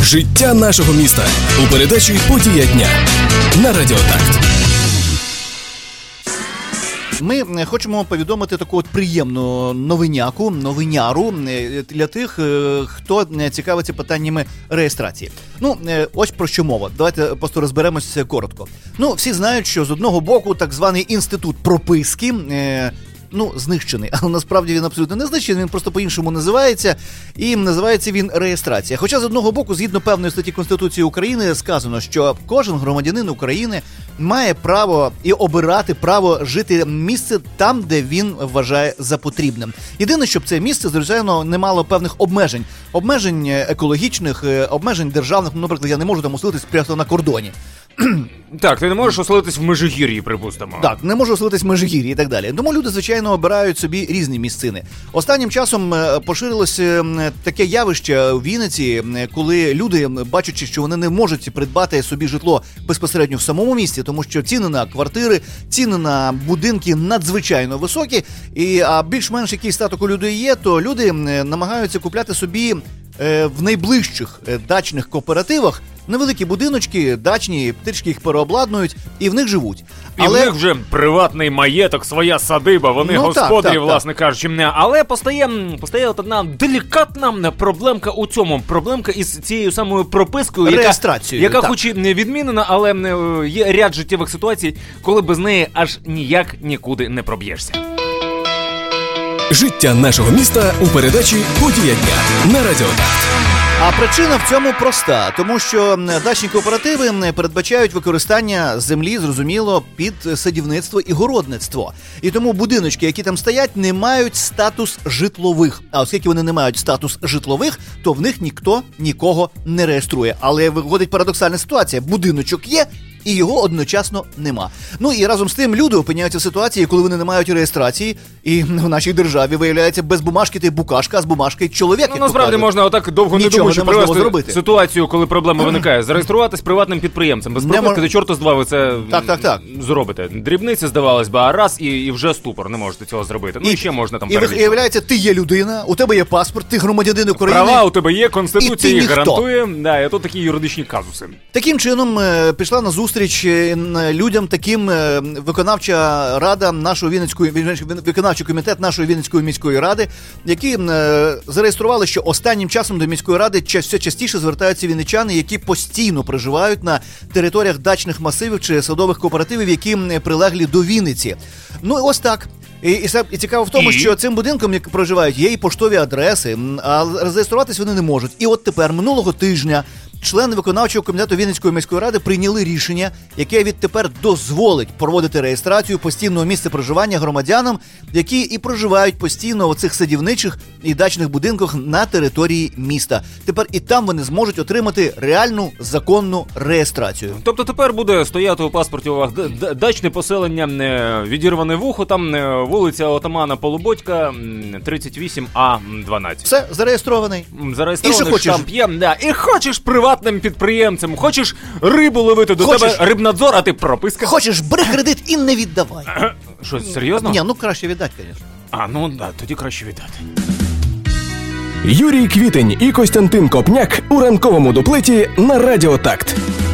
Життя нашого міста у передачі «Подія дня» на Радіо Такт. Ми хочемо повідомити таку от приємну новиняру для тих, хто цікавиться питаннями реєстрації. Ось про що мова. Давайте просто розберемося коротко. Всі знають, що з одного боку так званий інститут прописки знищений, але насправді він абсолютно не знищений, він просто по-іншому називається, і називається він реєстрація. Хоча з одного боку, згідно певної статті Конституції України, сказано, що кожен громадянин України має право і обирати право жити місце там, де він вважає за потрібним. Єдине, щоб це місце, звичайно, не мало певних обмежень екологічних, обмежень державних. Наприклад, я не можу там оселитись прямо на кордоні. Так, ти не можеш оселитись в Межигір'ї, припустимо. Так, не можу оселитись в Межигір'ї і так далі. Тому люди, звичайно, обирають собі різні місцини. Останнім часом поширилось таке явище у Вінниці, коли люди, бачачи, що вони не можуть придбати собі житло безпосередньо в самому місті, тому що ціни на квартири, ціни на будинки надзвичайно високі, а більш-менш який статок у людей є, то люди намагаються купляти собі в найближчих дачних кооперативах невеликі будиночки, дачні, трішки їх переобладнують і в них живуть. І в них вже приватний маєток, своя садиба, вони господарі, власне кажучи. Але постає от одна делікатна проблемка у цьому. Проблемка із цією самою пропискою, яка хоч і не відмінена, але є ряд життєвих ситуацій, коли без неї аж ніяк нікуди не проб'єшся. Життя нашого міста у передачі «Подія дня» на Радіо Такт. А причина в цьому проста, тому що дачні кооперативи передбачають використання землі, зрозуміло, під садівництво і городництво. І тому будиночки, які там стоять, не мають статус житлових. А оскільки вони не мають статус житлових, то в них ніхто нікого не реєструє. Але виходить парадоксальна ситуація. Будиночок є, і його одночасно нема. І разом з тим люди опиняються в ситуації, коли вони не мають реєстрації, і в нашій державі, виявляється, без бумажки ти букашка, а з бумажки чоловік. Насправді можна отак довго не думаючи привести ситуацію, коли проблема виникає. Зареєструватись приватним підприємцем. Без прописки до чорта з два ви це зробите. Дрібниці, здавалось би, а раз і вже ступор, не можете цього зробити. І ще можна там перелічити. І виявляється, ти є людина, у тебе є паспорт, ти громадянин України. Права у тебе є, Конституція їх гарантує. І тут такі юридичні казуси. Таким чином пішла на зустріч людям таким виконавча рада нашої виконавчий комітет нашої Вінницької міської ради, які зареєстрували, що останнім часом до міської ради все частіше звертаються вінничани, які постійно проживають на територіях дачних масивів чи садових кооперативів, які прилеглі до Вінниці. Ось так. І цікаво в тому, що цим будинком, як проживають, є і поштові адреси, а зареєструватись вони не можуть. І от тепер, минулого тижня, члени виконавчого комітету Вінницької міської ради прийняли рішення, яке відтепер дозволить проводити реєстрацію постійного місця проживання громадянам, які і проживають постійно у цих садівничих і дачних будинках на території міста. Тепер і там вони зможуть отримати реальну законну реєстрацію. Тобто тепер буде стояти у паспорті у вас дачне поселення, відірване вухо, там вулиця Отамана Полуботька, 38А12. Все, зареєстрований. Зареєстрований, штамп є. І хочеш приватним підприємцем, хочеш рибу ловити, до тебе Рибнадзор, а ти прописка. Хочеш, бери кредит і не віддавай. Що, серйозно? Ні, краще віддати, звісно. Тоді краще віддати. Юрій Квітень і Костянтин Копняк у ранковому дуплеті на Радіо Такт.